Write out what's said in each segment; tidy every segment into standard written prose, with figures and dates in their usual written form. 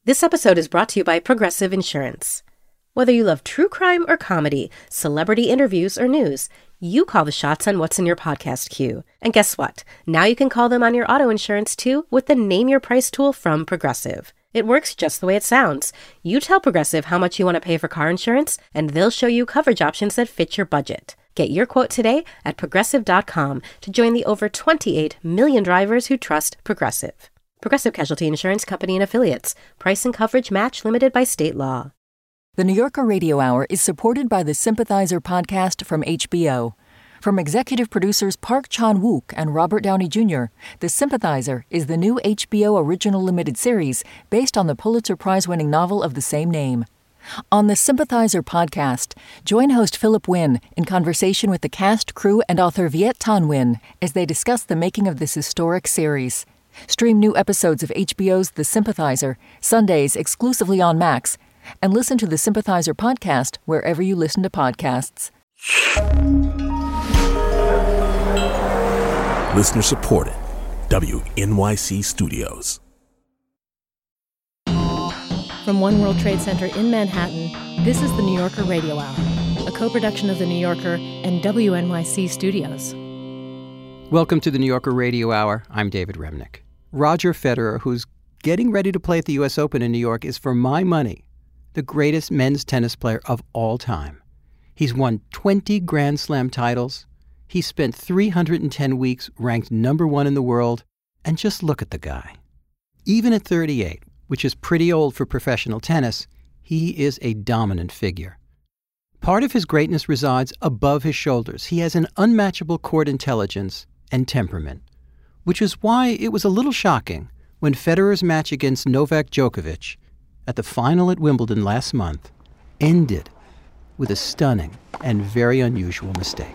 This episode is brought to you by Progressive Insurance. Whether you love true crime or comedy, celebrity interviews or news, you call the shots on what's in your podcast queue. And guess what? Now you can call them on your auto insurance too with the Name Your Price tool from Progressive. It works just the way it sounds. You tell Progressive how much you want to pay for car insurance, and they'll show you coverage options that fit your budget. Get your quote today at Progressive.com to join the over 28 million drivers who trust Progressive. Progressive Casualty Insurance Company and Affiliates. Price and coverage match limited by state law. The New Yorker Radio Hour is supported by the Sympathizer podcast from HBO. From executive producers Park Chan-wook and Robert Downey Jr., The Sympathizer is the new HBO original limited series based on the Pulitzer Prize-winning novel of the same name. On the Sympathizer podcast, join host Philip Wynn in conversation with the cast, crew, and author Viet Thanh Nguyen as they discuss the making of this historic series. Stream new episodes of HBO's The Sympathizer, Sundays exclusively on Max, and listen to the Sympathizer podcast wherever you listen to podcasts. Listener supported. WNYC Studios. From One World Trade Center in Manhattan, this is the New Yorker Radio Hour, a co-production of The New Yorker and WNYC Studios. Welcome to the New Yorker Radio Hour. I'm David Remnick. Roger Federer, who's getting ready to play at the U.S. Open in New York, is, for my money, the greatest men's tennis player of all time. He's won 20 Grand Slam titles. He spent 310 weeks ranked number one in the world. And just look at the guy. Even at 38, which is pretty old for professional tennis, he is a dominant figure. Part of his greatness resides above his shoulders. He has an unmatchable court intelligence and temperament, which is why it was a little shocking when Federer's match against Novak Djokovic at the final at Wimbledon last month ended with a stunning and very unusual mistake.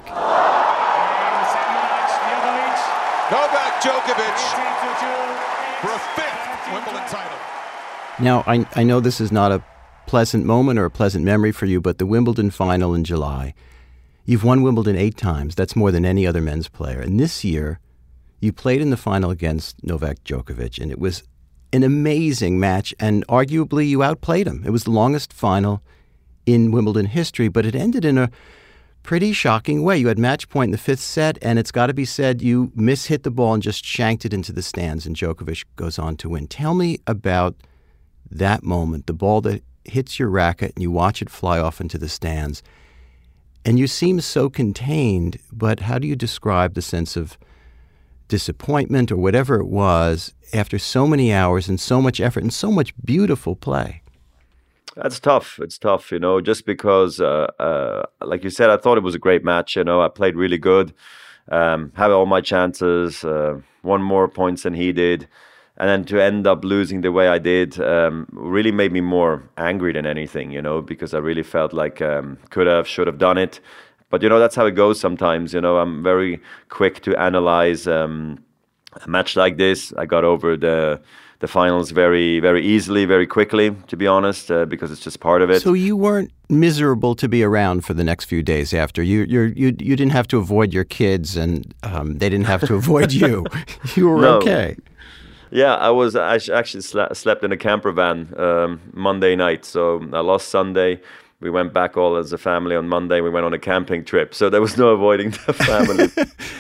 Novak Djokovic for a fifth Wimbledon title. Now, I know this is not a pleasant moment or a pleasant memory for you, but the Wimbledon final in July, you've won Wimbledon 8 times. That's more than any other men's player. And this year, you played in the final against Novak Djokovic, and it was an amazing match, and arguably you outplayed him. It was the longest final in Wimbledon history, but it ended in a pretty shocking way. You had match point in the 5th set, and it's got to be said you mishit the ball and just shanked it into the stands, and Djokovic goes on to win. Tell me about that moment, the ball that hits your racket and you watch it fly off into the stands. And you seem so contained, but how do you describe the sense of disappointment or whatever it was after so many hours and so much effort and so much beautiful play? That's tough. It's tough, just because, like you said, I thought it was a great match. I played really good, had all my chances, won more points than he did. And then to end up losing the way I did really made me more angry than anything, because I really felt like could have, should have done it. But, that's how it goes sometimes. I'm very quick to analyze a match like this. I got over the finals very, very easily, very quickly, to be honest, because it's just part of it. So you weren't miserable to be around for the next few days after. You didn't have to avoid your kids, and they didn't have to avoid you. You were okay. Yeah, I actually slept in a camper van Monday night. So I lost Sunday. We went back all as a family on Monday. We went on a camping trip. So there was no avoiding the family.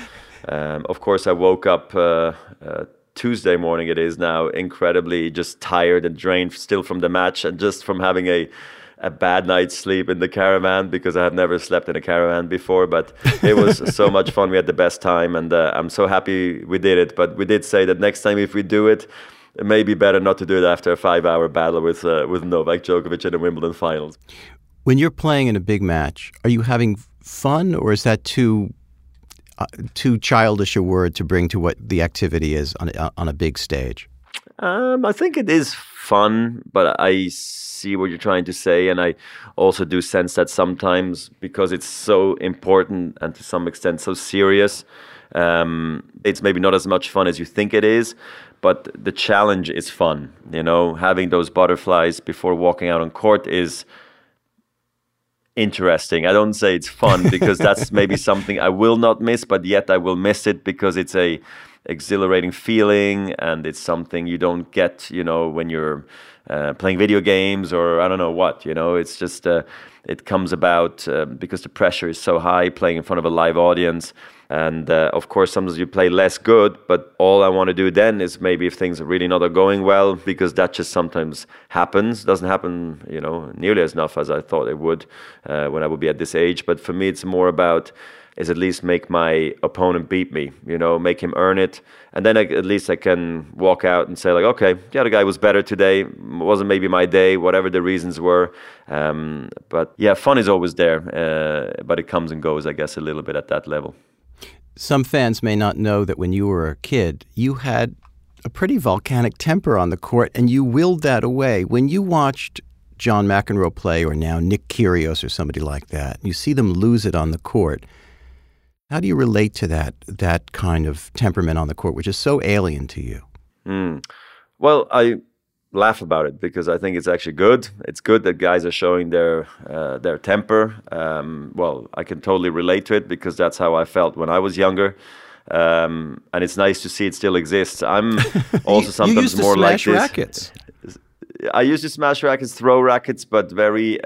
Of course, I woke up Tuesday morning, it is now, incredibly just tired and drained still from the match and just from having a bad night's sleep in the caravan, because I had never slept in a caravan before. But it was so much fun. We had the best time, and I'm so happy we did it. But we did say that next time if we do it, it may be better not to do it after a 5-hour battle with Novak Djokovic in the Wimbledon finals. When you're playing in a big match, are you having fun, or is that too childish a word to bring to what the activity is on a big stage? I think it is fun, but I see what you're trying to say, and I also do sense that sometimes, because it's so important and to some extent so serious, it's maybe not as much fun as you think it is, but the challenge is fun. Having those butterflies before walking out on court is interesting. I don't say it's fun because that's maybe something I will not miss, but yet I will miss it because it's a exhilarating feeling, and it's something you don't get, when you're playing video games or I don't know what. It's just it comes about because the pressure is so high playing in front of a live audience. And of course, sometimes you play less good, but all I want to do then is maybe if things are really not going well, because that just sometimes happens. Doesn't happen, nearly as enough as I thought it would when I would be at this age. But for me, it's more about is at least make my opponent beat me, make him earn it. And then at least I can walk out and say like, okay, the other guy was better today. It wasn't maybe my day, whatever the reasons were. But yeah, fun is always there, but it comes and goes, I guess, a little bit at that level. Some fans may not know that when you were a kid, you had a pretty volcanic temper on the court, and you willed that away. When you watched John McEnroe play, or now Nick Kyrgios or somebody like that, you see them lose it on the court. How do you relate to that kind of temperament on the court, which is so alien to you? Well, I laugh about it because I think it's actually good. It's good that guys are showing their temper. Well, I can totally relate to it because that's how I felt when I was younger. And it's nice to see it still exists. I'm also sometimes more like this. You used to smash rackets. I used to smash rackets, throw rackets, but very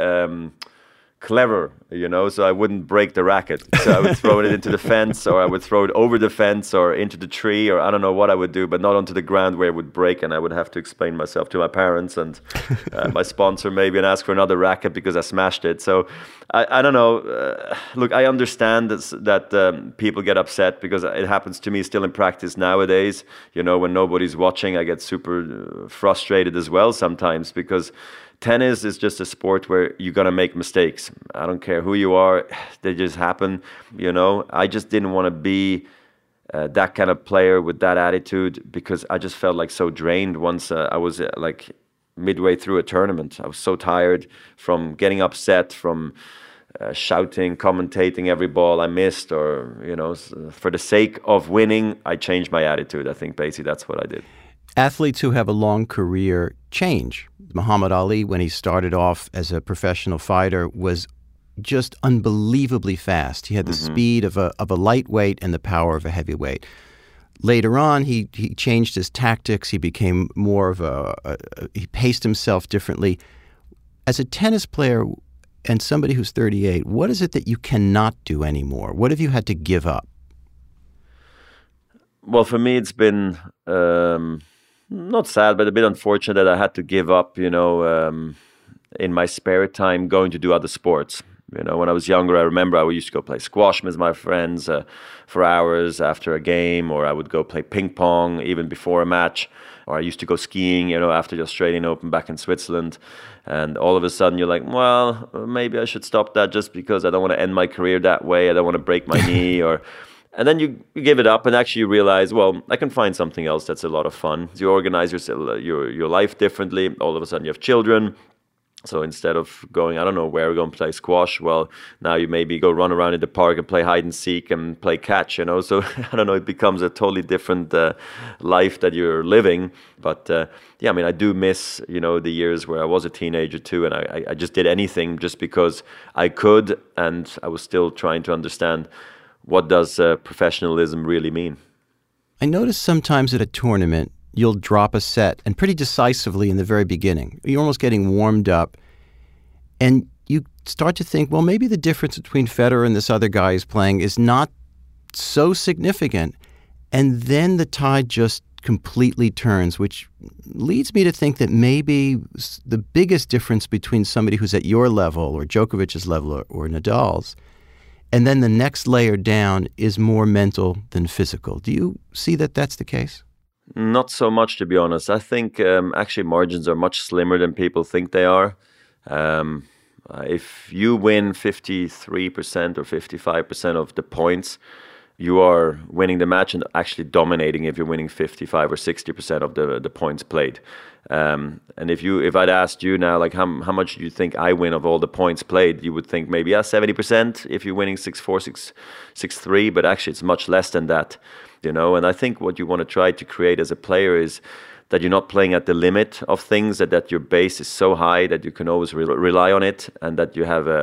clever, so I wouldn't break the racket. So I would throw it into the fence, or I would throw it over the fence or into the tree, or I don't know what I would do, but not onto the ground where it would break, and I would have to explain myself to my parents and my sponsor maybe and ask for another racket because I smashed it. So I don't know. Look, I understand that people get upset because it happens to me still in practice nowadays. When nobody's watching, I get super frustrated as well sometimes because tennis is just a sport where you're going to make mistakes. I don't care who you are. They just happen, I just didn't want to be that kind of player with that attitude because I just felt like so drained once I was like midway through a tournament. I was so tired from getting upset, from shouting, commentating every ball I missed, or, for the sake of winning, I changed my attitude. I think basically that's what I did. Athletes who have a long career change. Muhammad Ali, when he started off as a professional fighter, was just unbelievably fast. He had the speed of a lightweight and the power of a heavyweight. Later on, he changed his tactics. He became more of he paced himself differently. As a tennis player and somebody who's 38, what is it that you cannot do anymore? What have you had to give up? Well, for me, it's been not sad, but a bit unfortunate that I had to give up, in my spare time going to do other sports. When I was younger, I remember I used to go play squash with my friends for hours after a game, or I would go play ping pong even before a match, or I used to go skiing, after the Australian Open back in Switzerland. And all of a sudden you're like, well, maybe I should stop that just because I don't want to end my career that way. I don't want to break my knee or... And then you give it up and actually you realize, well, I can find something else that's a lot of fun. You organize your life differently. All of a sudden you have children. So instead of going, I don't know where we're going to play squash, well, now you maybe go run around in the park and play hide and seek and play catch, So, I don't know, it becomes a totally different life that you're living. But, I do miss, the years where I was a teenager too. And I just did anything just because I could. And I was still trying to understand what does professionalism really mean? I notice sometimes at a tournament, you'll drop a set, and pretty decisively in the very beginning. You're almost getting warmed up, and you start to think, well, maybe the difference between Federer and this other guy who's playing is not so significant. And then the tide just completely turns, which leads me to think that maybe the biggest difference between somebody who's at your level or Djokovic's level or Nadal's, and then the next layer down is more mental than physical. Do you see that that's the case? Not so much, to be honest. I think actually margins are much slimmer than people think they are. If you win 53% or 55% of the points, you are winning the match and actually dominating if you're winning 55 or 60% of the points played. And if I'd asked you now, like how much do you think I win of all the points played, you would think maybe 70% if you're winning 6-4, 6-3, but actually it's much less than that, And I think what you want to try to create as a player is that you're not playing at the limit of things, that your base is so high that you can always rely on it, and that you have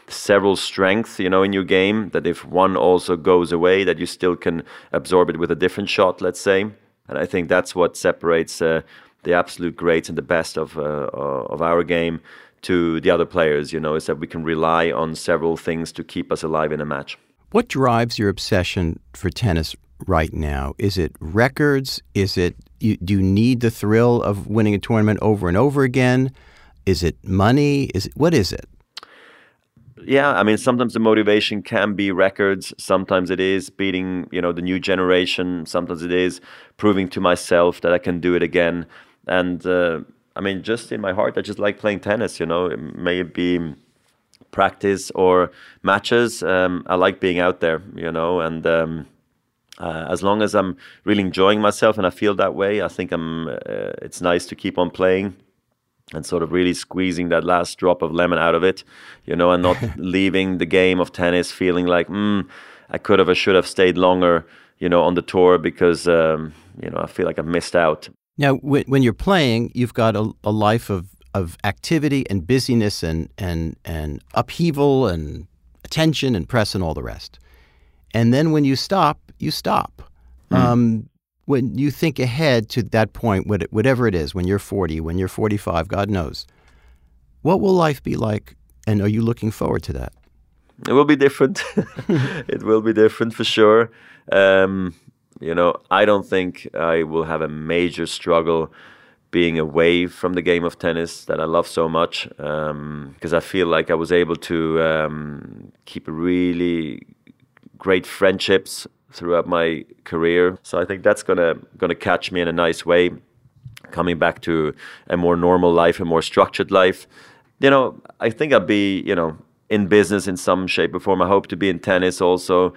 several strengths, in your game, that if one also goes away, that you still can absorb it with a different shot, let's say. And I think that's what separates the absolute greats and the best of our game to the other players, is that we can rely on several things to keep us alive in a match. What drives your obsession for tennis right now? Is it records? Is it do you need the thrill of winning a tournament over and over again? Is it money? What is it? Yeah, I mean, sometimes the motivation can be records. Sometimes it is beating, the new generation. Sometimes it is proving to myself that I can do it again. And I mean, just in my heart, I just like playing tennis. It may be practice or matches. I like being out there, and as long as I'm really enjoying myself and I feel that way, I think it's nice to keep on playing and sort of really squeezing that last drop of lemon out of it, and not leaving the game of tennis feeling like, I could have or should have stayed longer, on the tour because, I feel like I've missed out. Now, when you're playing, you've got a life of activity and busyness and upheaval and attention and press and all the rest. And then when you stop, you stop. When you think ahead to that point, whatever it is, when you're 40, when you're 45, God knows, what will life be like? And are you looking forward to that? It will be different. It will be different for sure. I don't think I will have a major struggle being away from the game of tennis that I love so much, because I feel like I was able to keep really great friendships throughout my career. So I think that's gonna catch me in a nice way, coming back to a more normal life, a more structured life. I think I'll be, in business in some shape or form. I hope to be in tennis also.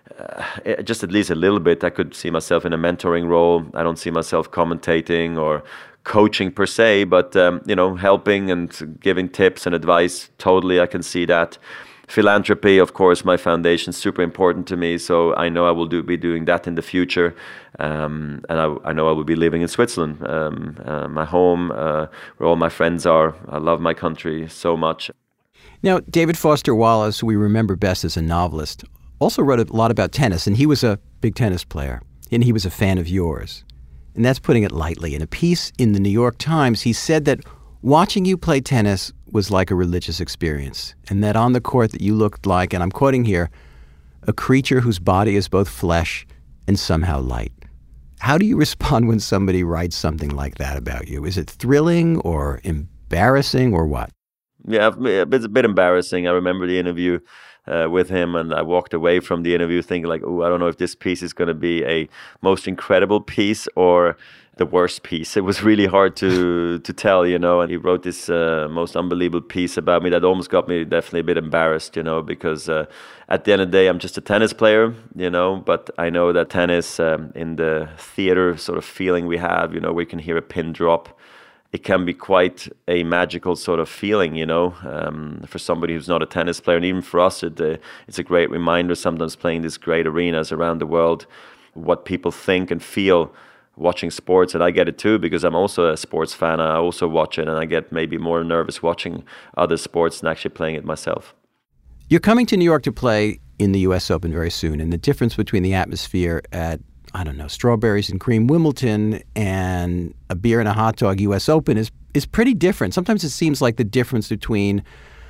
Just at least a little bit. I could see myself in a mentoring role. I don't see myself commentating or coaching per se, but helping and giving tips and advice. Totally, I can see that. Philanthropy, of course, my foundation is super important to me, so I know I will be doing that in the future, and I know I will be living in Switzerland, my home, where all my friends are. I love my country so much. Now, David Foster Wallace, who we remember best as a novelist, also wrote a lot about tennis, and he was a big tennis player, and he was a fan of yours. And that's putting it lightly. In a piece in the New York Times, he said that watching you play tennis was like a religious experience, and that on the court that you looked like, and I'm quoting here, a creature whose body is both flesh and somehow light. How do you respond when somebody writes something like that about you? Is it thrilling or embarrassing or what? Yeah, it's a bit embarrassing. I remember the interview with him, and I walked away from the interview thinking like, I don't know if this piece is going to be a most incredible piece or the worst piece. It was really hard to tell, and he wrote this most unbelievable piece about me that almost got me definitely a bit embarrassed, because at the end of the day, I'm just a tennis player, but I know that tennis in the theater sort of feeling we have, we can hear a pin drop. It can be quite a magical sort of feeling, for somebody who's not a tennis player. And even for us, it's a great reminder sometimes playing these great arenas around the world, what people think and feel watching sports. And I get it too, because I'm also a sports fan. I also watch it, and I get maybe more nervous watching other sports than actually playing it myself. You're coming to New York to play in the U.S. Open very soon. And the difference between the atmosphere at strawberries and cream Wimbledon and a beer and a hot dog U.S. Open is pretty different. Sometimes it seems like the difference between,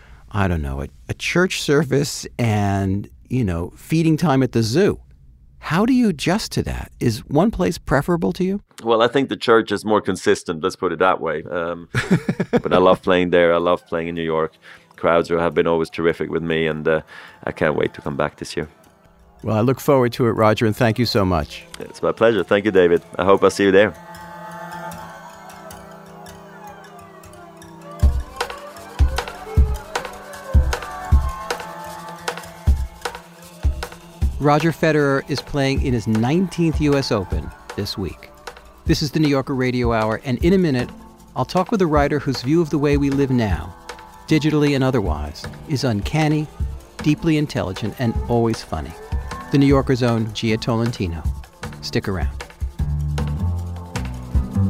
a church service and, feeding time at the zoo. How do you adjust to that? Is one place preferable to you? Well, I think the church is more consistent, let's put it that way. But I love playing there. I love playing in New York. Crowds have been always terrific with me, and I can't wait to come back this year. Well, I look forward to it, Roger, and thank you so much. It's my pleasure. Thank you, David. I hope I'll see you there. Roger Federer is playing in his 19th U.S. Open this week. This is the New Yorker Radio Hour, and in a minute, I'll talk with a writer whose view of the way we live now, digitally and otherwise, is uncanny, deeply intelligent, and always funny. The New Yorker's own Gia Tolentino. Stick around.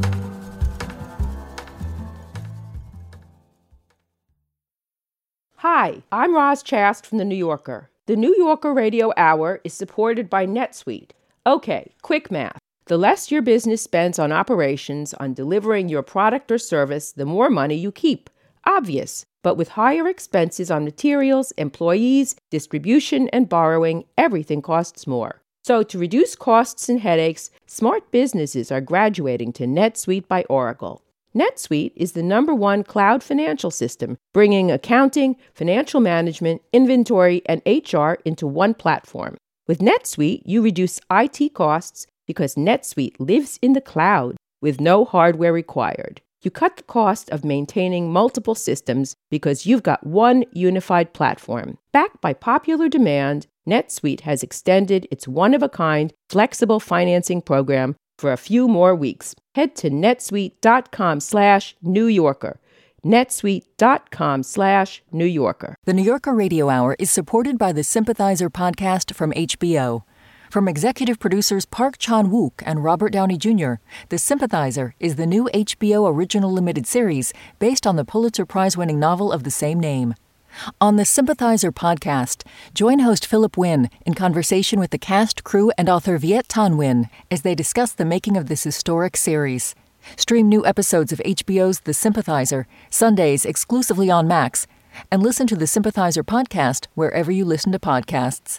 Hi, Hi, I'm Roz Chast from The New Yorker. The New Yorker Radio Hour is supported by NetSuite. Okay, quick math. The less your business spends on operations, on delivering your product or service, the more money you keep. Obvious. But with higher expenses on materials, employees, distribution, and borrowing, everything costs more. So to reduce costs and headaches, smart businesses are graduating to NetSuite by Oracle. NetSuite is the #1 cloud financial system, bringing accounting, financial management, inventory, and HR into one platform. With NetSuite, you reduce IT costs because NetSuite lives in the cloud with no hardware required. You cut the cost of maintaining multiple systems because you've got one unified platform. Backed by popular demand, NetSuite has extended its one-of-a-kind flexible financing program for a few more weeks. Head to netsuite.com/New Yorker. netsuite.com/New Yorker. The New Yorker Radio Hour is supported by the Sympathizer podcast from HBO. From executive producers Park Chan-wook and Robert Downey Jr., The Sympathizer is the new HBO original limited series based on the Pulitzer Prize-winning novel of the same name. On the Sympathizer podcast, join host Philip Wynn in conversation with the cast, crew, and author Viet Thanh Nguyen as they discuss the making of this historic series. Stream new episodes of HBO's The Sympathizer, Sundays exclusively on Max, and listen to the Sympathizer podcast wherever you listen to podcasts.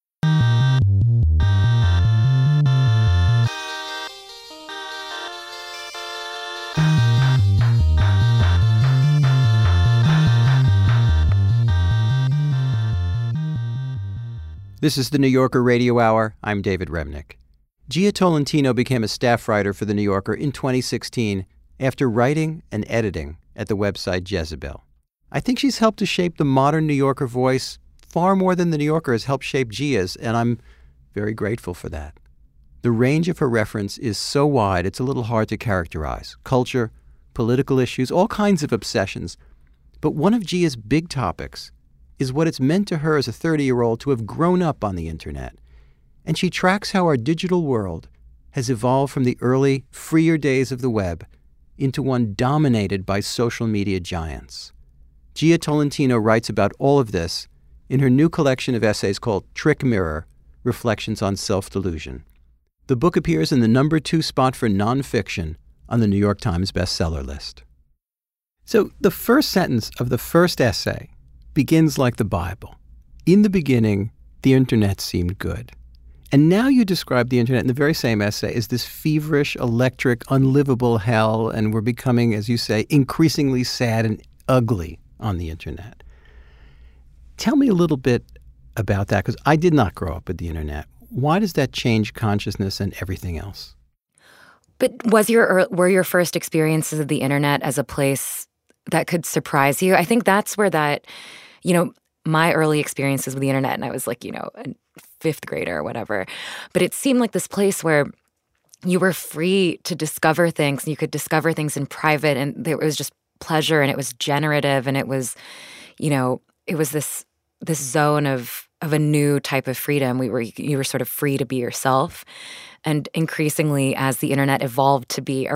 This is the New Yorker Radio Hour. I'm David Remnick. Gia Tolentino became a staff writer for The New Yorker in 2016 after writing and editing at the website Jezebel. I think she's helped to shape the modern New Yorker voice far more than The New Yorker has helped shape Gia's, and I'm very grateful for that. The range of her reference is so wide it's a little hard to characterize. Culture, political issues, all kinds of obsessions. But one of Gia's big topics is what it's meant to her as a 30-year-old to have grown up on the internet. And she tracks how our digital world has evolved from the early, freer days of the web into one dominated by social media giants. Gia Tolentino writes about all of this in her new collection of essays called Trick Mirror, Reflections on Self-Delusion. The book appears in the #2 spot for nonfiction on the New York Times bestseller list. So the first sentence of the first essay begins like the Bible. In the beginning, the internet seemed good. And now you describe the internet in the very same essay as this feverish, electric, unlivable hell, and we're becoming, as you say, increasingly sad and ugly on the internet. Tell me a little bit about that, because I did not grow up with the internet. Why does that change consciousness and everything else? But were your first experiences of the internet as a place that could surprise you? I think that's where my early experiences with the internet, and I was like, a fifth grader or whatever, but it seemed like this place where you were free to discover things, and you could discover things in private, and it was just pleasure, and it was generative, and it was, it was this zone of a new type of freedom. You were sort of free to be yourself. And increasingly, as the internet evolved to be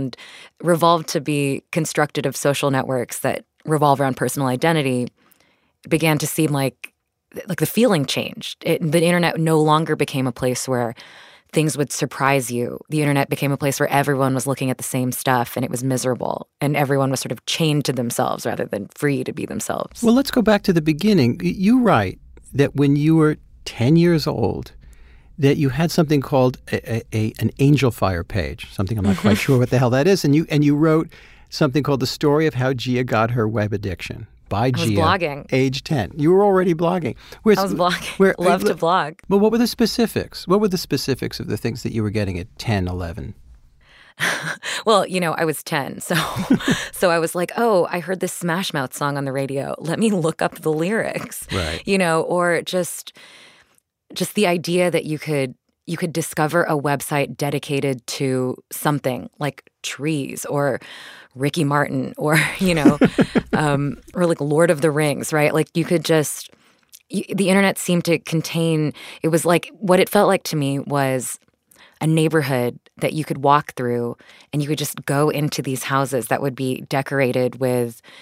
constructed of social networks that revolve around personal identity, it began to seem like the feeling changed. The internet no longer became a place where things would surprise you. The internet became a place where everyone was looking at the same stuff, and it was miserable, and everyone was sort of chained to themselves rather than free to be themselves. Well, let's go back to the beginning. You write that when you were 10 years old, that you had something called an Angel Fire page, something I'm not quite sure what the hell that is, and you wrote something called The Story of How Gia Got Her Web Addiction by Gia. I was blogging. Age 10. You were already blogging. I was blogging. Love to blog. But what were the specifics? What were the specifics of the things that you were getting at 10, 11? Well, I was 10, so I was like, oh, I heard this Smash Mouth song on the radio. Let me look up the lyrics. Right. Or just the idea that you could discover a website dedicated to something like trees or Ricky Martin or, or like Lord of the Rings, right? Like you could the internet seemed to contain, it was like, what it felt like to me was a neighborhood that you could walk through, and you could just go into these houses that would be decorated with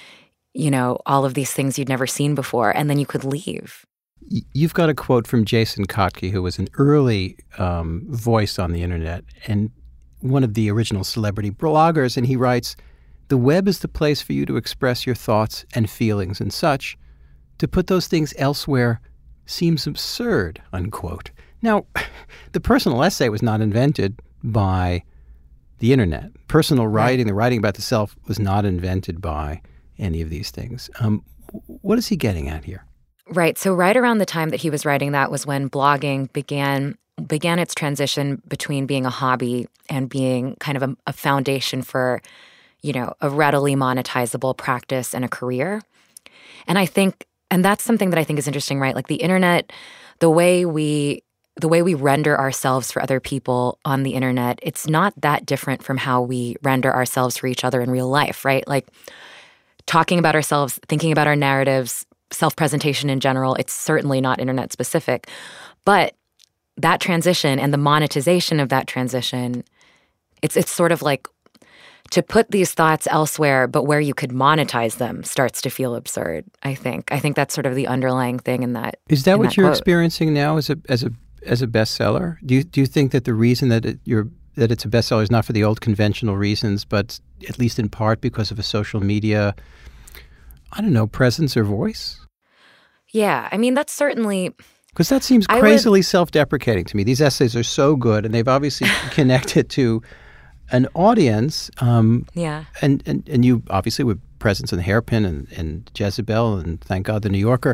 all of these things you'd never seen before, and then you could leave. You've got a quote from Jason Kotke, who was an early voice on the internet and one of the original celebrity bloggers, and he writes, "The web is the place for you to express your thoughts and feelings and such. To put those things elsewhere seems absurd," unquote. Now, the personal essay was not invented by the internet. Personal writing, the writing about the self, was not invented by any of these things. What is he getting at here? Right. So right around the time that he was writing that was when blogging began its transition between being a hobby and being kind of a foundation for, a readily monetizable practice and a career. And that's something that I think is interesting, right? Like the internet, the way we render ourselves for other people on the internet, it's not that different from how we render ourselves for each other in real life, right? Like talking about ourselves, thinking about our narratives, self-presentation in general, it's certainly not internet specific. But that transition and the monetization of that transition, it's sort of like to put these thoughts elsewhere, but where you could monetize them starts to feel absurd, I think. I think that's sort of the underlying thing in that. Is that what you're quote. Experiencing now as a bestseller? Do you think that the reason that it's a bestseller is not for the old conventional reasons, but at least in part because of a social media, presence or voice? Yeah, I mean, that's certainly... Because that seems crazily self-deprecating to me. These essays are so good, and they've obviously connected to an audience. Yeah. And you obviously with presence in the Hairpin and Jezebel and thank God the New Yorker.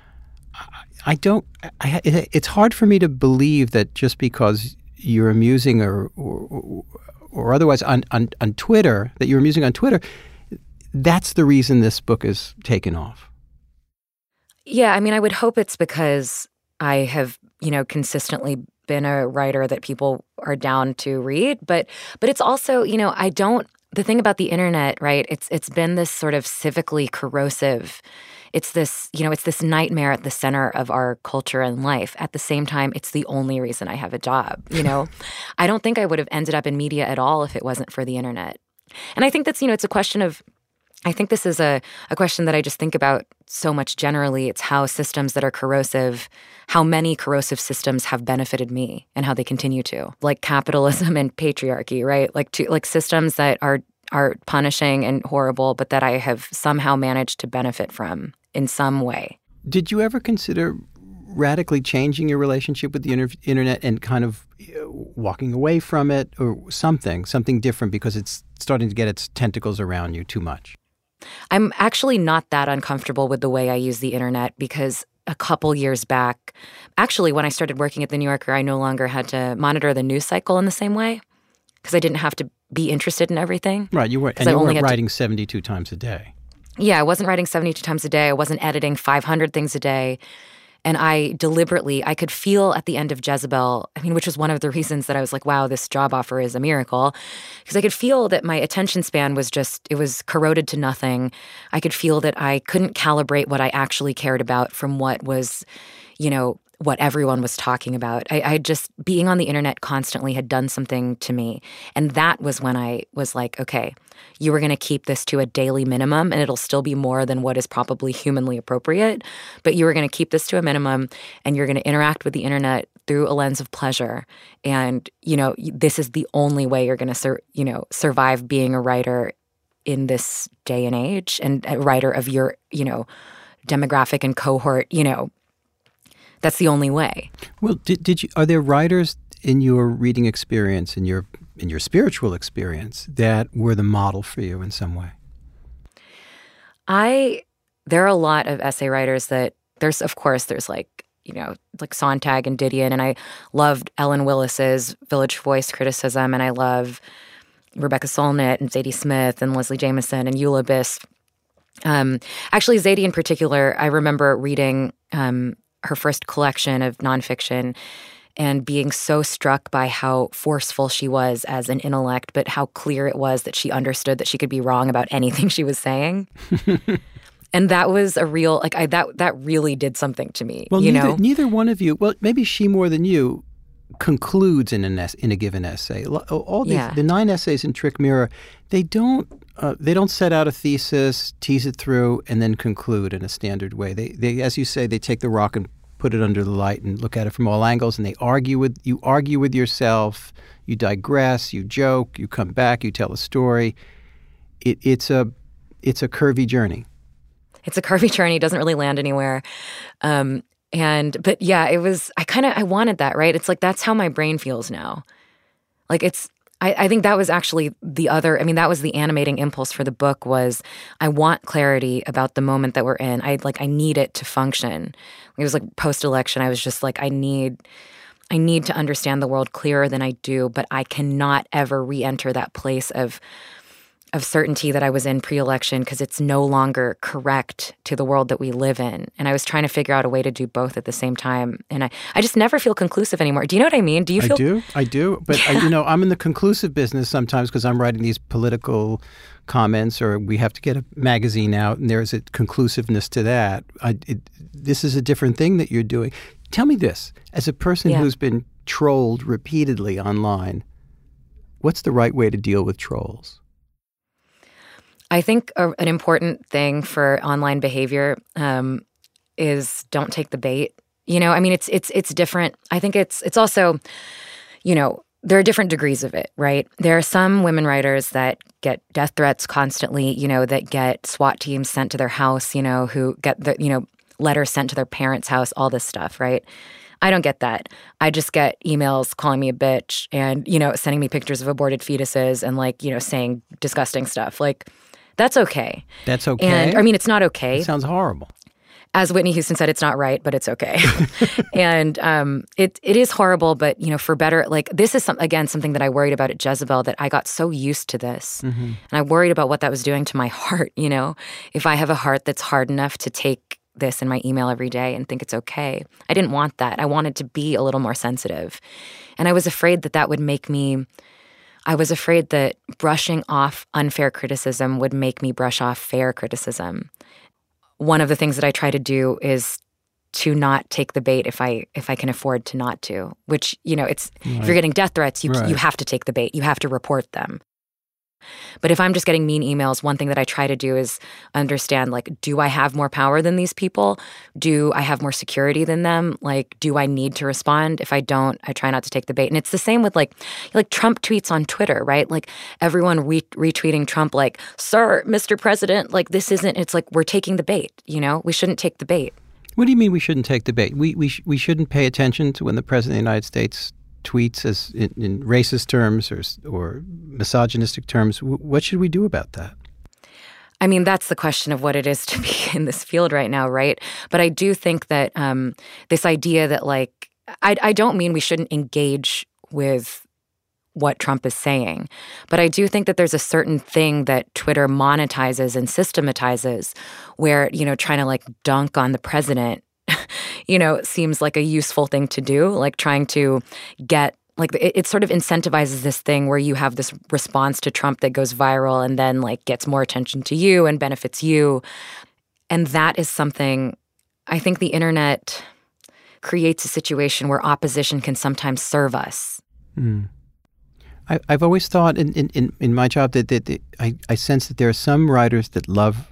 It's hard for me to believe that just because you're amusing or otherwise on Twitter, that you're amusing on Twitter, that's the reason this book is taken off. Yeah, I mean, I would hope it's because I have, consistently been a writer that people are down to read. But it's also, the thing about the internet, right, it's been this sort of civically corrosive. It's this, it's this nightmare at the center of our culture and life. At the same time, it's the only reason I have a job, I don't think I would have ended up in media at all if it wasn't for the internet. And I think that's, it's a question of, I think this is a question that I just think about so much generally. It's how systems that are corrosive, how many corrosive systems have benefited me and how they continue to, like capitalism and patriarchy, right? Like systems that are punishing and horrible, but that I have somehow managed to benefit from in some way. Did you ever consider radically changing your relationship with the internet and kind of walking away from it or something different because it's starting to get its tentacles around you too much? I'm actually not that uncomfortable with the way I use the internet because a couple years back, actually when I started working at The New Yorker, I no longer had to monitor the news cycle in the same way because I didn't have to be interested in everything. Right, you weren't writing 72 times a day. Yeah, I wasn't writing 72 times a day. I wasn't editing 500 things a day. And I could feel at the end of Jezebel, which was one of the reasons that I was like, wow, this job offer is a miracle. Because I could feel that my attention span was it was corroded to nothing. I could feel that I couldn't calibrate what I actually cared about from what was, what everyone was talking about. I just, being on the internet constantly had done something to me. And that was when I was like, okay, you were going to keep this to a daily minimum and it'll still be more than what is probably humanly appropriate. But you were going to keep this to a minimum and you're going to interact with the internet through a lens of pleasure. And, this is the only way you're going to, survive being a writer in this day and age and a writer of your, demographic and cohort, that's the only way. Well, are there writers in your reading experience, in your spiritual experience, that were the model for you in some way? There are a lot of essay writers that there's like Sontag and Didion, and I loved Ellen Willis's Village Voice criticism, and I love Rebecca Solnit and Zadie Smith and Leslie Jamison and Eula Biss. Actually, Zadie in particular, I remember reading her first collection of nonfiction and being so struck by how forceful she was as an intellect, but how clear it was that she understood that she could be wrong about anything she was saying. And that was a real, that really did something to me. Well, neither one of you, well, maybe she more than you, concludes in a given essay. The 9 essays in Trick Mirror, they don't set out a thesis, tease it through, and then conclude in a standard way. They, as you say, they take the rock and put it under the light and look at it from all angles, and you argue with yourself, you digress, you joke, you come back, you tell a story. It's a curvy journey. It's a curvy journey. It doesn't really land anywhere. But yeah, I wanted that, right? It's like, that's how my brain feels now. Like I think that was actually that was the animating impulse for the book was I want clarity about the moment that we're in. I need it to function. It was like post-election. I was just like, I need to understand the world clearer than I do, but I cannot ever re-enter that place of certainty that I was in pre-election because it's no longer correct to the world that we live in. And I was trying to figure out a way to do both at the same time. And I just never feel conclusive anymore. Do you know what I mean? Do you feel? I do. But, I'm in the conclusive business sometimes because I'm writing these political comments or we have to get a magazine out and there's a conclusiveness to that. This is a different thing that you're doing. Tell me this. As a person who's been trolled repeatedly online, what's the right way to deal with trolls? I think an important thing for online behavior is don't take the bait. It's different. I think it's also, there are different degrees of it, right? There are some women writers that get death threats constantly, that get SWAT teams sent to their house, who get the, letters sent to their parents' house, all this stuff, right? I don't get that. I just get emails calling me a bitch and, sending me pictures of aborted fetuses and saying disgusting stuff. That's okay. That's okay? And, it's not okay. It sounds horrible. As Whitney Houston said, it's not right, but it's okay. And it is horrible, but, for better, this is, something that I worried about at Jezebel, that I got so used to this. Mm-hmm. And I worried about what that was doing to my heart, If I have a heart that's hard enough to take this in my email every day and think it's okay. I didn't want that. I wanted to be a little more sensitive. And I was afraid that would make me... I was afraid that brushing off unfair criticism would make me brush off fair criticism. One of the things that I try to do is to not take the bait if I can afford to not to, which, it's right. If you're getting death threats, you have to take the bait. You have to report them. But if I'm just getting mean emails, one thing that I try to do is understand, do I have more power than these people? Do I have more security than them? Do I need to respond? If I don't, I try not to take the bait. And it's the same with Trump tweets on Twitter, right? Everyone retweeting Trump, sir, Mr. President, this isn't, it's we're taking the bait, We shouldn't take the bait. What do you mean we shouldn't take the bait? We shouldn't pay attention to when the President of the United States tweets as in racist terms or misogynistic terms. What should we do about that? That's the question of what it is to be in this field right now, right? But I do think that this idea that I don't mean we shouldn't engage with what Trump is saying, but I do think that there's a certain thing that Twitter monetizes and systematizes where, trying to dunk on the president seems like a useful thing to do, trying to get, it sort of incentivizes this thing where you have this response to Trump that goes viral and then, gets more attention to you and benefits you. And that is something, I think the internet creates a situation where opposition can sometimes serve us. Mm. I've always thought in my job that I sense that there are some writers that love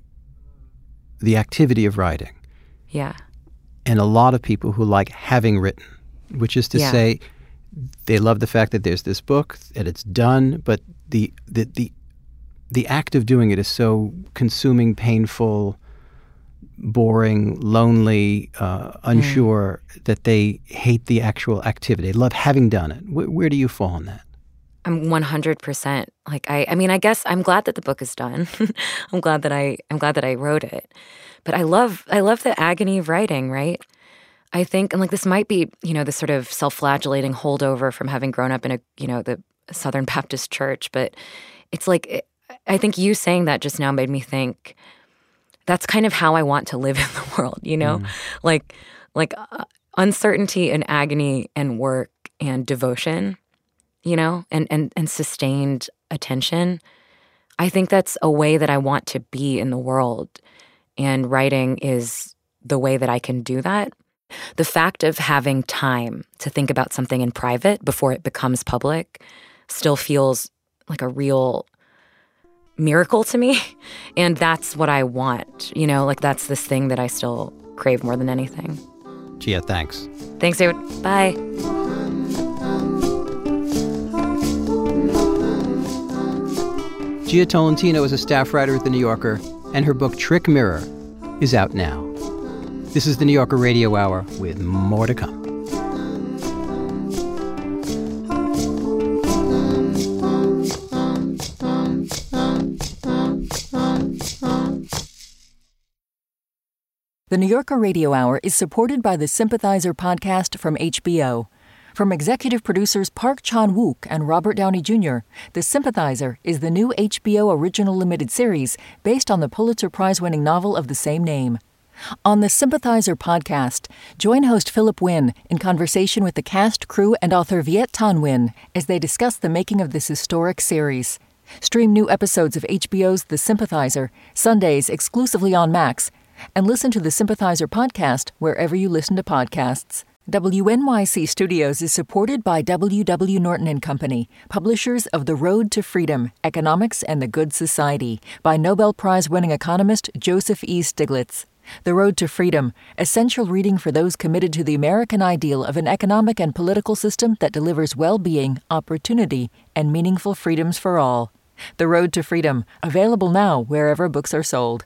the activity of writing. Yeah. And a lot of people who like having written, which is to say they love the fact that there's this book and it's done, but the act of doing it is so consuming, painful, boring, lonely, unsure that they hate the actual activity. They love having done it. Where do you fall on that? I'm 100%. I guess I'm glad that the book is done. I'm glad that I wrote it. But I love the agony of writing, right? I think, and this might be, this sort of self-flagellating holdover from having grown up in the Southern Baptist church. But it's I think you saying that just now made me think that's kind of how I want to live in the world, uncertainty and agony and work and devotion, and sustained attention. I think that's a way that I want to be in the world. And writing is the way that I can do that. The fact of having time to think about something in private before it becomes public still feels like a real miracle to me. And that's what I want, like that's this thing that I still crave more than anything. Gia, thanks. Thanks, David. Bye. Gia Tolentino is a staff writer at The New Yorker, and her book Trick Mirror is out now. This is The New Yorker Radio Hour with more to come. The New Yorker Radio Hour is supported by the Sympathizer podcast from HBO. From executive producers Park Chan-wook and Robert Downey Jr., The Sympathizer is the new HBO original limited series based on the Pulitzer Prize-winning novel of the same name. On the Sympathizer podcast, join host Philip Wynn in conversation with the cast, crew, and author Viet Thanh Nguyen as they discuss the making of this historic series. Stream new episodes of HBO's The Sympathizer, Sundays exclusively on Max, and listen to the Sympathizer podcast wherever you listen to podcasts. WNYC Studios is supported by W.W. Norton & Company, publishers of The Road to Freedom, Economics and the Good Society, by Nobel Prize-winning economist Joseph E. Stiglitz. The Road to Freedom, essential reading for those committed to the American ideal of an economic and political system that delivers well-being, opportunity, and meaningful freedoms for all. The Road to Freedom, available now wherever books are sold.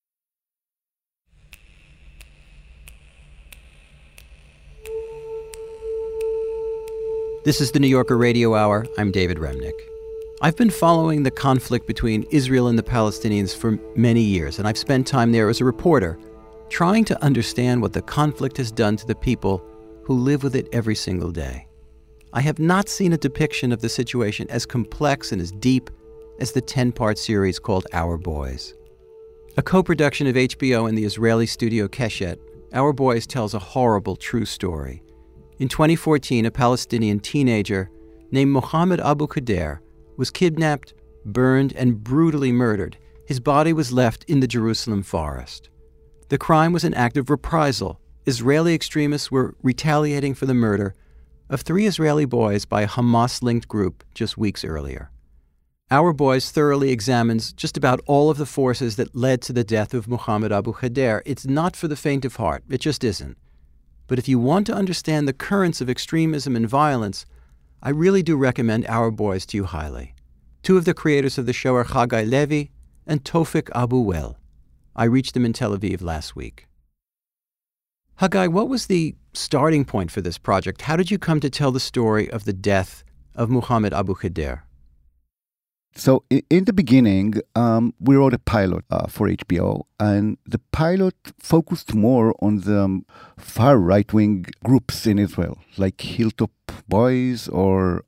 This is the New Yorker Radio Hour. I'm David Remnick. I've been following the conflict between Israel and the Palestinians for many years, and I've spent time there as a reporter, trying to understand what the conflict has done to the people who live with it every single day. I have not seen a depiction of the situation as complex and as deep as the 10-part series called Our Boys. A co-production of HBO and the Israeli studio Keshet, Our Boys tells a horrible, true story. In 2014, a Palestinian teenager named Mohammed Abu Khader was kidnapped, burned, and brutally murdered. His body was left in the Jerusalem forest. The crime was an act of reprisal. Israeli extremists were retaliating for the murder of 3 Israeli boys by a Hamas-linked group just weeks earlier. Our Boys thoroughly examines just about all of the forces that led to the death of Mohammed Abu Khader. It's not for the faint of heart. It just isn't. But if you want to understand the currents of extremism and violence, I really do recommend Our Boys to you highly. 2 of the creators of the show are Chagai Levi and Tofik Abu Well. I reached them in Tel Aviv last week. Chagai, what was the starting point for this project? How did you come to tell the story of the death of Mohammed Abu Khader? So in the beginning, we wrote a pilot for HBO, and the pilot focused more on the far right-wing groups in Israel, like Hilltop Boys or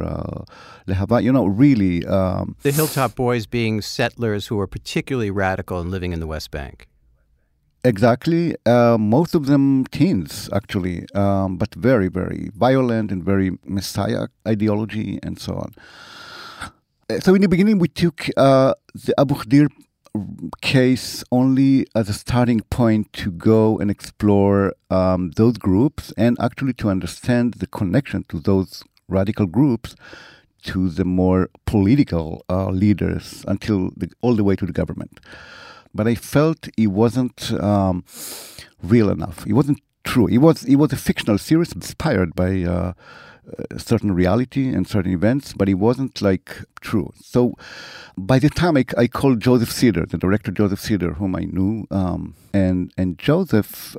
Lehava, really. The Hilltop Boys being settlers who were particularly radical and living in the West Bank. Exactly. Most of them teens, actually, but very, very violent and very Messiah ideology and so on. So in the beginning, we took the Abu Khader case only as a starting point to go and explore those groups and actually to understand the connection to those radical groups to the more political leaders until all the way to the government. But I felt it wasn't real enough. It wasn't true. It was a fictional series inspired by certain reality and certain events, but it wasn't true. So by the time I called Joseph Sider, the director Joseph Sider, whom I knew, and Joseph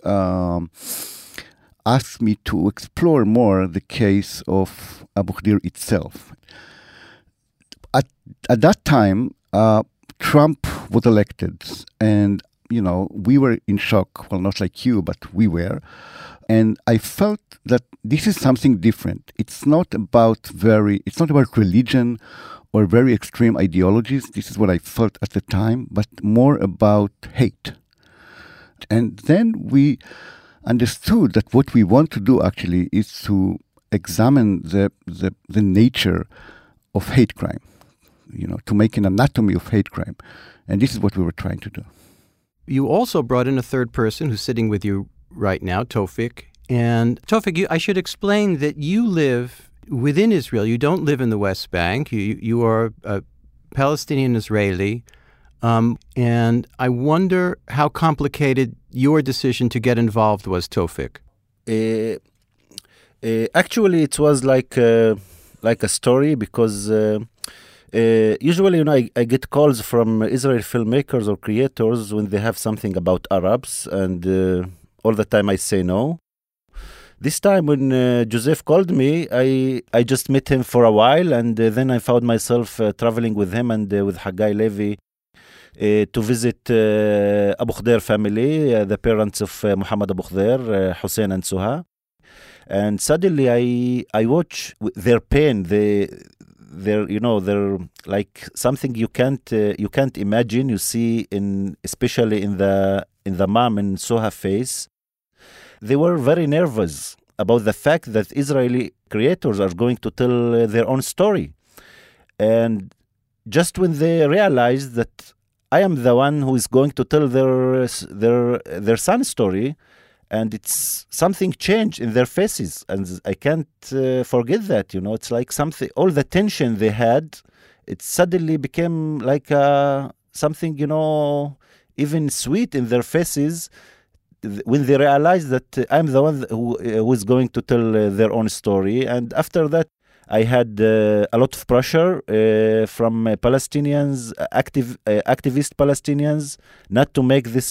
asked me to explore more the case of Abu Khader itself. At that time, Trump was elected, and we were in shock. Well, not like you, but we were. And I felt that this is something different. It's not about religion or very extreme ideologies. This is what I felt at the time, but more about hate. And then we understood that what we want to do actually is to examine the nature of hate crime, to make an anatomy of hate crime. And this is what we were trying to do. You also brought in a third person who's sitting with you right now, Tofik. And Tofik, I should explain that you live within Israel. You don't live in the West Bank. You are Palestinian-Israeli, and I wonder how complicated your decision to get involved was, Tawfiq. Actually, it was like a story because usually, I get calls from Israeli filmmakers or creators when they have something about Arabs, and all the time I say no. This time when Joseph called me, I just met him for a while, and then I found myself traveling with him and with Haggai Levy to visit Abu Khdeir family, the parents of Muhammad Abu Khdeir, Hussein and Suha. And suddenly I watch their pain. They're like something you can't imagine. You see especially in the mom and Suha face. They were very nervous about the fact that Israeli creators are going to tell their own story. And just when they realized that I am the one who is going to tell their son's story, and it's something changed in their faces, and I can't forget that. It's like something. All the tension they had, it suddenly became like something, even sweet in their faces when they realized that I'm the one who is going to tell their own story. And after that, I had a lot of pressure from Palestinians, activist Palestinians, not to make this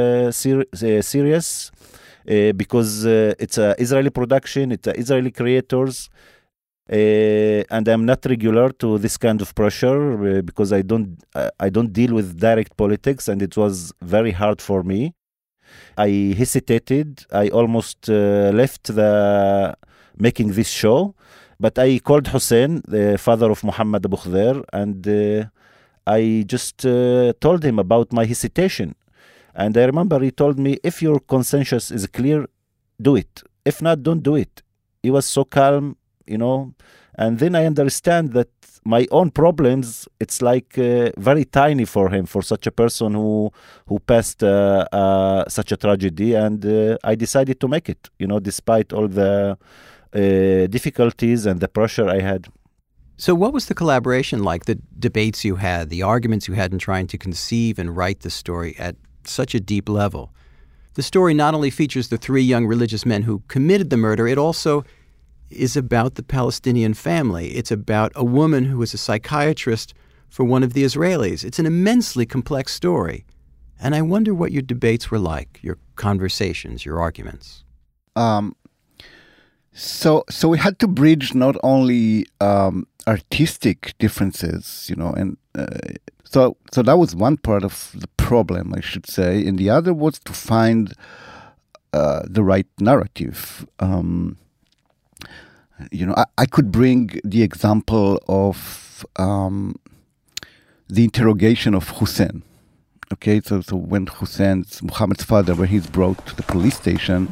serious. Because it's an Israeli production, it's Israeli creators, and I'm not regular to this kind of pressure because I don't deal with direct politics, and it was very hard for me. I hesitated. I almost left the making this show, but I called Hussein, the father of Muhammad Abu Khdeir, and I just told him about my hesitation. And I remember he told me, if your conscience is clear, do it. If not, don't do it. He was so calm, And then I understand that my own problems, it's like very tiny for him, for such a person who passed such a tragedy. And I decided to make it, despite all the difficulties and the pressure I had. So what was the collaboration like, the debates you had, the arguments you had in trying to conceive and write the story at such a deep level? The story not only features the three young religious men who committed the murder, it also is about the Palestinian family. It's about a woman who was a psychiatrist for one of the Israelis. It's an immensely complex story. And I wonder what your debates were like, your conversations, your arguments. So we had to bridge not only artistic differences, and so that was one part of the problem, I should say, and the other was to find the right narrative. I could bring the example of the interrogation of Hussein. Okay, so when Muhammad's father, when he's brought to the police station.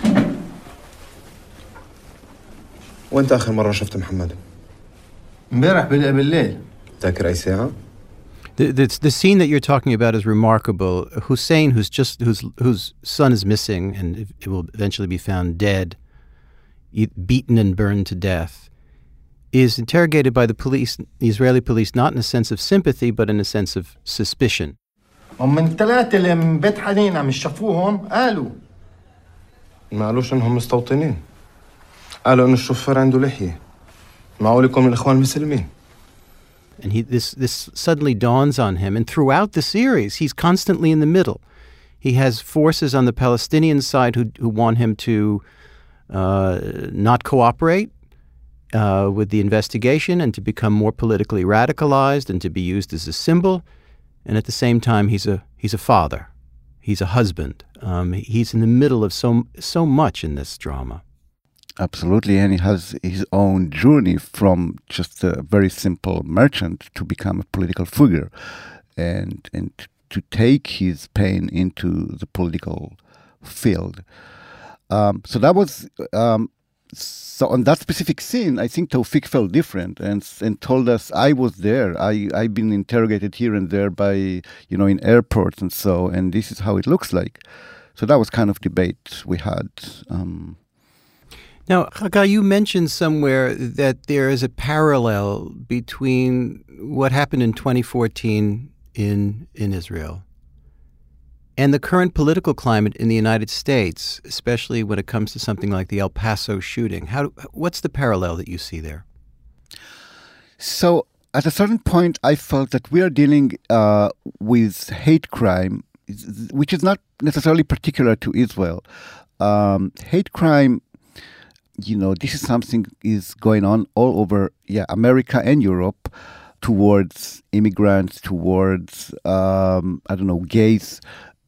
وانت آخر مرة شفت محمد؟ امبارح بالليل. تذكر أي ساعة؟ The scene that you're talking about is remarkable. Hussein, whose son is missing and it will eventually be found dead, beaten and burned to death, is interrogated by the police, the Israeli police, not in a sense of sympathy, but in a sense of suspicion. ومن ثلاثة اللي من بيت حنين عم يشوفوهم قالوا ما قالوش إنهم مستوطنين. قالوا إن الشوفير عنده لحية. معقول يكون من الإخوان المسلمين. And this suddenly dawns on him. And throughout the series, he's constantly in the middle. He has forces on the Palestinian side who want him to not cooperate with the investigation and to become more politically radicalized and to be used as a symbol. And at the same time, he's a father. He's a husband. He's in the middle of so much in this drama. Absolutely, and he has his own journey from just a very simple merchant to become a political figure, and to take his pain into the political field. So that was so on that specific scene. I think Tawfiq felt different and told us, I was there. I've been interrogated here and there by in airports and so, and this is how it looks like. So that was kind of debate we had. Now, Hagai, you mentioned somewhere that there is a parallel between what happened in 2014 in Israel and the current political climate in the United States, especially when it comes to something like the El Paso shooting. What's the parallel that you see there? So at a certain point, I felt that we are dealing with hate crime, which is not necessarily particular to Israel. Hate crime, this is something is going on all over, America and Europe, towards immigrants, towards, gays,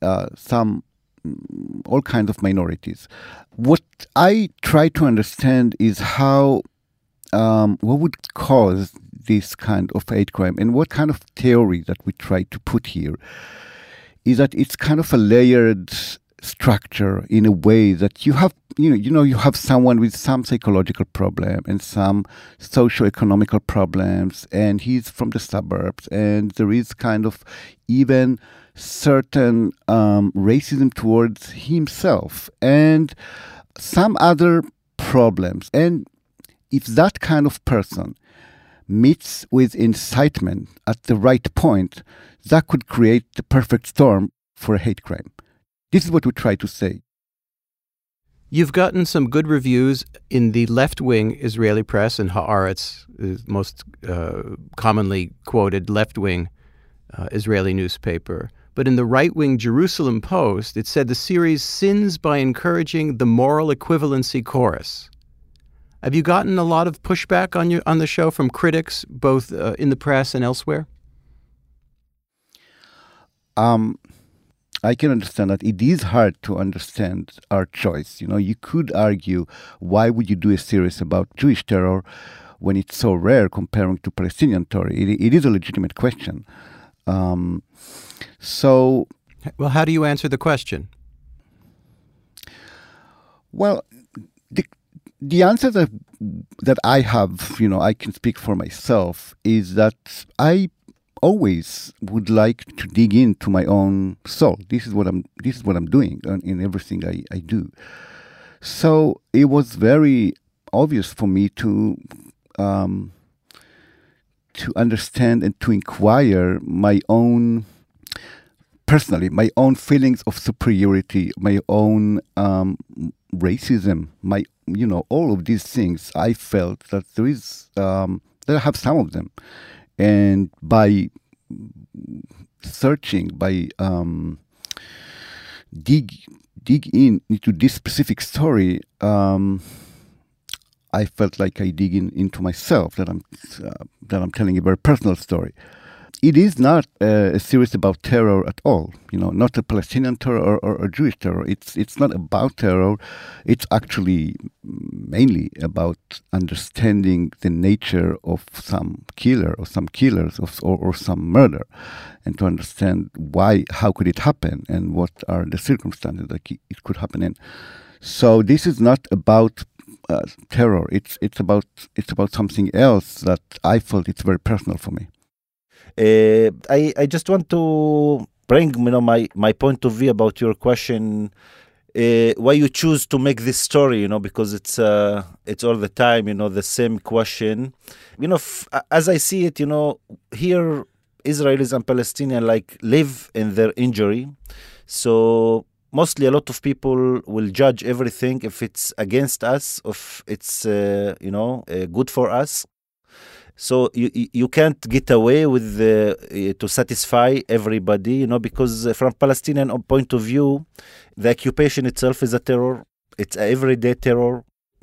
all kinds of minorities. What I try to understand is how, what would cause this kind of hate crime, and what kind of theory that we try to put here is that it's kind of a layered structure in a way that you have, you have someone with some psychological problem and some socio-economical problems, and he's from the suburbs, and there is kind of even certain racism towards himself and some other problems. And if that kind of person meets with incitement at the right point, that could create the perfect storm for a hate crime. This is what we try to say. You've gotten some good reviews in the left-wing Israeli press, and Haaretz is most commonly quoted left-wing Israeli newspaper. But in the right-wing Jerusalem Post, it said the series sins by encouraging the moral equivalency chorus. Have you gotten a lot of pushback on the show from critics, both in the press and elsewhere? I can understand that. It is hard to understand our choice. You could argue, why would you do a series about Jewish terror when it's so rare comparing to Palestinian terror? It is a legitimate question. Well, how do you answer the question? Well, the answer that I have, I can speak for myself, is that I always would like to dig into my own soul. This is what I'm doing in everything I do. So it was very obvious for me to understand and to inquire my own feelings of superiority, my own racism, all of these things. I felt that that I have some of them. And by searching, by dig into this specific story, I felt like I dig into myself, that I'm telling a very personal story. It is not a series about terror at all, not a Palestinian terror or Jewish terror. It's not about terror. It's actually mainly about understanding the nature of some killer or some killers or some murder, and to understand how could it happen, and what are the circumstances that it could happen in. So this is not about terror. It's about something else that I felt it's very personal for me. I just want to bring my point of view about your question, why you choose to make this story, because it's all the time, the same question. As I see it, here Israelis and Palestinians live in their injury. So mostly a lot of people will judge everything if it's against us, if it's good for us. So you can't get away with to satisfy everybody, because from Palestinian point of view, the occupation itself is a terror. It's an everyday terror,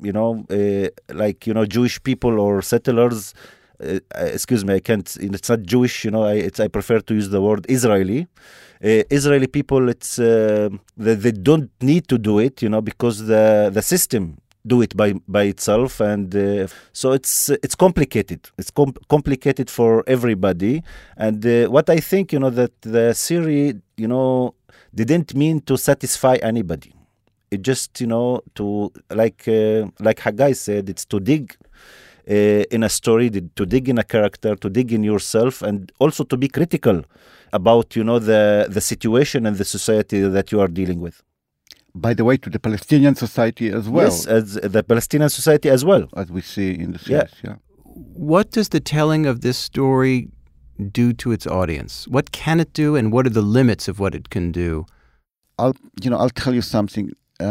Jewish people or settlers. Excuse me, I can't. It's not Jewish, I prefer to use the word Israeli. Israeli people, it's they don't need to do it, because the system do it by itself, and so it's complicated. It's complicated for everybody. And what I think, that the series, didn't mean to satisfy anybody. It just, to like Hagai said, it's to dig in a story, to dig in a character, to dig in yourself, and also to be critical about, the situation and the society that you are dealing with. by the way, to the Palestinian society as well. Yes, as the Palestinian society as well. As we see in the series, yeah. What does the telling of this story do to its audience? What can it do, and what are the limits of what it can do? I'll tell you something.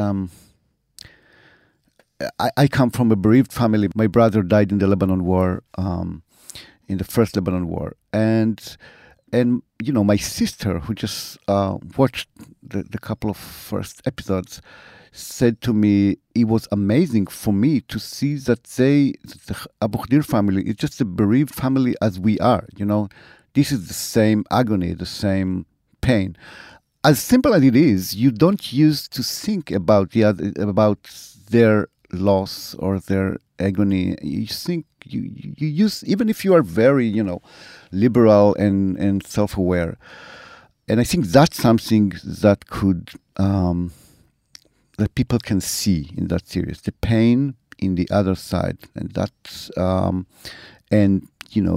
I come from a bereaved family. My brother died in the Lebanon War, in the first Lebanon War, and my sister, who just watched the couple of first episodes, said to me it was amazing for me to see that the Abu Khdir family is just a bereaved family as we are. This is the same agony, the same pain. As simple as it is, you don't use to think about their loss or their agony. You think you use, even if you are very liberal and self-aware. And I think that's something that could that people can see in that series, the pain in the other side, and that's and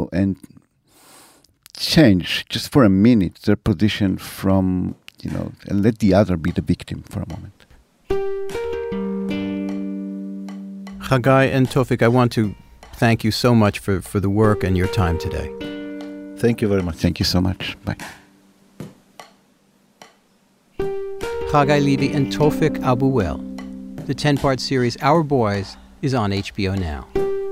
change just for a minute their position from and let the other be the victim for a moment. Chagai and Tawfik, I want to thank you so much for the work and your time today. Thank you very much. Thank you so much. Bye. Chagai Levy and Tawfik Abu-Wel. The 10-part series Our Boys is on HBO now.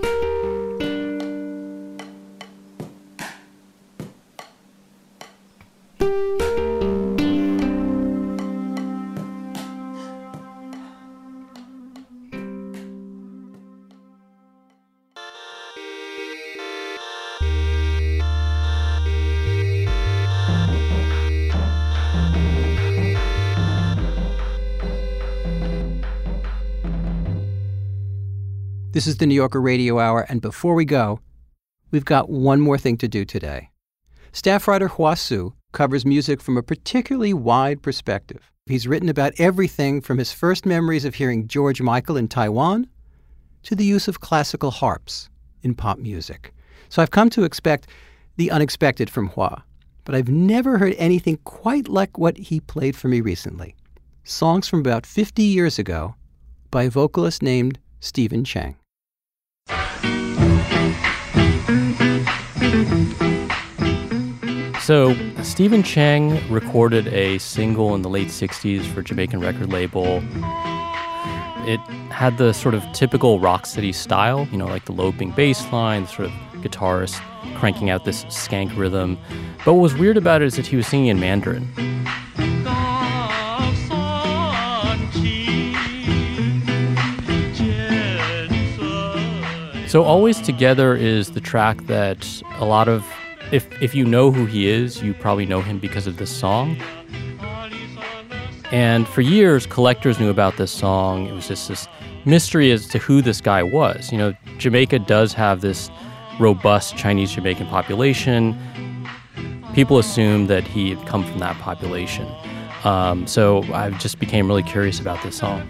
This is the New Yorker Radio Hour, and before we go, we've got one more thing to do today. Staff writer Hua Su covers music from a particularly wide perspective. He's written about everything from his first memories of hearing George Michael in Taiwan to the use of classical harps in pop music. So I've come to expect the unexpected from Hua, but I've never heard anything quite like what he played for me recently. Songs from about 50 years ago by a vocalist named Stephen Chang. So, Stephen Chang recorded a single in the late 60s for a Jamaican record label. It had the sort of typical rocksteady style, like the loping bass line, the sort of guitarist cranking out this skank rhythm. But what was weird about it is that he was singing in Mandarin. So Always Together is the track that a lot of, if you know who he is, you probably know him because of this song. And for years, collectors knew about this song. It was just this mystery as to who this guy was. Jamaica does have this robust Chinese Jamaican population. People assumed that he had come from that population. So I just became really curious about this song.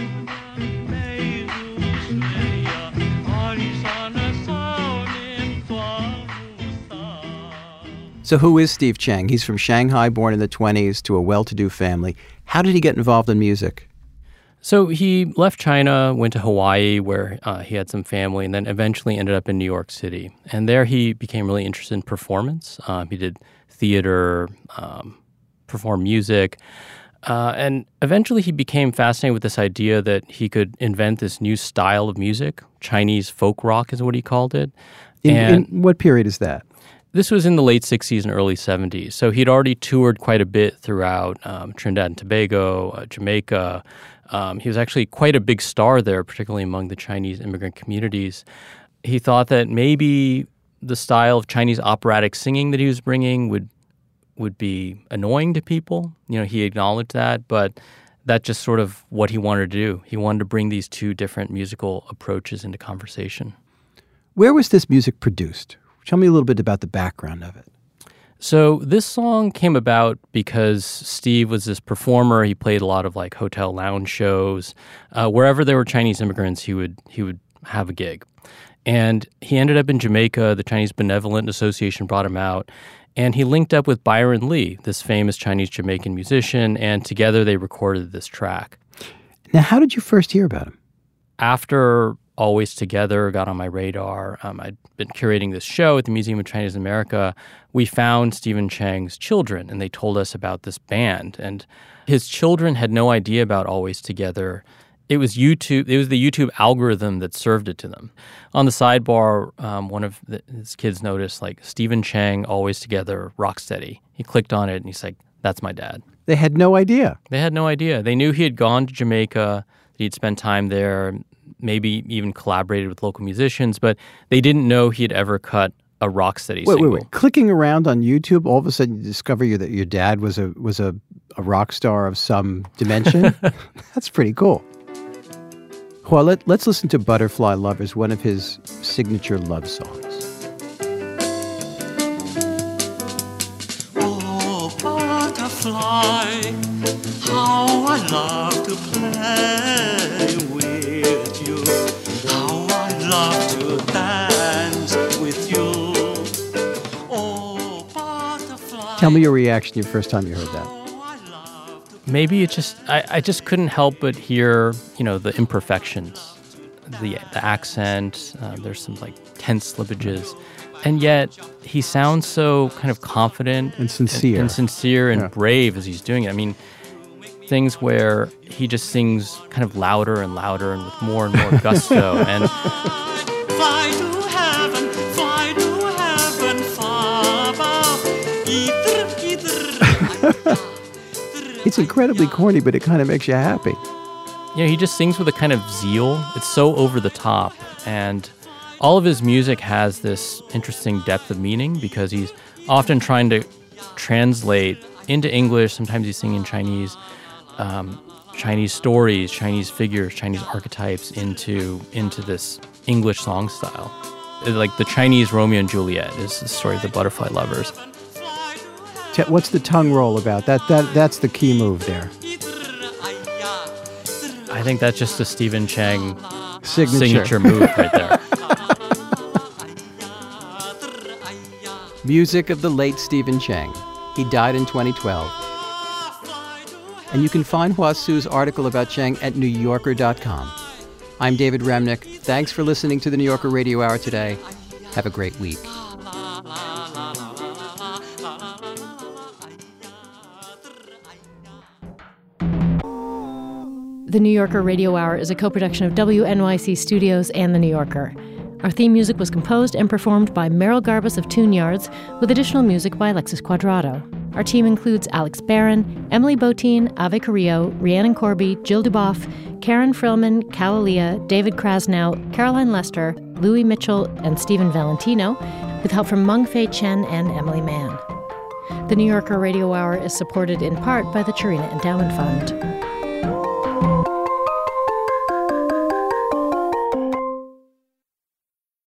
So who is Steve Chang? He's from Shanghai, born in the 1920s to a well-to-do family. How did he get involved in music? So he left China, went to Hawaii where he had some family, and then eventually ended up in New York City. And there he became really interested in performance. He did theater, performed music, and eventually he became fascinated with this idea that he could invent this new style of music. Chinese folk rock is what he called it. In what period is that? This was in the late 60s and early 70s. So he'd already toured quite a bit throughout Trinidad and Tobago, Jamaica. He was actually quite a big star there, particularly among the Chinese immigrant communities. He thought that maybe the style of Chinese operatic singing that he was bringing would be annoying to people. He acknowledged that, but that's just sort of what he wanted to do. He wanted to bring these two different musical approaches into conversation. Where was this music produced? Tell me a little bit about the background of it. So this song came about because Steve was this performer. He played a lot of hotel lounge shows. Wherever there were Chinese immigrants, he would have a gig. And he ended up in Jamaica. The Chinese Benevolent Association brought him out. And he linked up with Byron Lee, this famous Chinese Jamaican musician, and together they recorded this track. Now, how did you first hear about him? After Always Together got on my radar, I'd been curating this show at the Museum of Chinese America. We found Stephen Chang's children, and they told us about this band. And his children had no idea about Always Together. It was YouTube. It was the YouTube algorithm that served it to them. On the sidebar, one of his kids noticed, like, Stephen Chang, Always Together, Rocksteady. He clicked on it, and he's like, that's my dad. They had no idea. They had no idea. They knew he had gone to Jamaica, that he'd spent time there, maybe even collaborated with local musicians, but they didn't know he had ever cut a Rocksteady single. Wait. Clicking around on YouTube, all of a sudden you discover that your dad was a rock star of some dimension? That's pretty cool. Well, let's listen to Butterfly Lovers, one of his signature love songs. Oh, butterfly, how I love to play with you, how I love to dance with you. Oh, butterfly. Tell me your reaction your first time you heard that. Maybe it just, I just couldn't help but hear, the imperfections, the accent, there's some like tense slippages. And yet he sounds so kind of confident and sincere and brave as he's doing it. I mean, things where he just sings kind of louder and louder and with more and more gusto. And Fly to heaven, far above, either. It's incredibly corny, but it kind of makes you happy. He just sings with a kind of zeal. It's so over the top. And all of his music has this interesting depth of meaning because he's often trying to translate into English. Sometimes he's singing Chinese, Chinese stories, Chinese figures, Chinese archetypes into this English song style. Like the Chinese Romeo and Juliet is the story of the Butterfly Lovers. What's the tongue roll about? That's the key move there. I think that's just a Stephen Chang signature move right there. Music of the late Stephen Chang. He died in 2012. And you can find Hua Su's article about Chang at NewYorker.com. I'm David Remnick. Thanks for listening to the New Yorker Radio Hour today. Have a great week. The New Yorker Radio Hour is a co-production of WNYC Studios and The New Yorker. Our theme music was composed and performed by Merrill Garbus of Tune Yards, with additional music by Alexis Quadrado. Our team includes Alex Barron, Emily Botine, Ave Carrillo, Rhiannon Corby, Jill Duboff, Karen Frillman, Calalia, David Krasnow, Caroline Lester, Louis Mitchell, and Stephen Valentino, with help from Meng Fei Chen and Emily Mann. The New Yorker Radio Hour is supported in part by the Chirina Endowment Fund.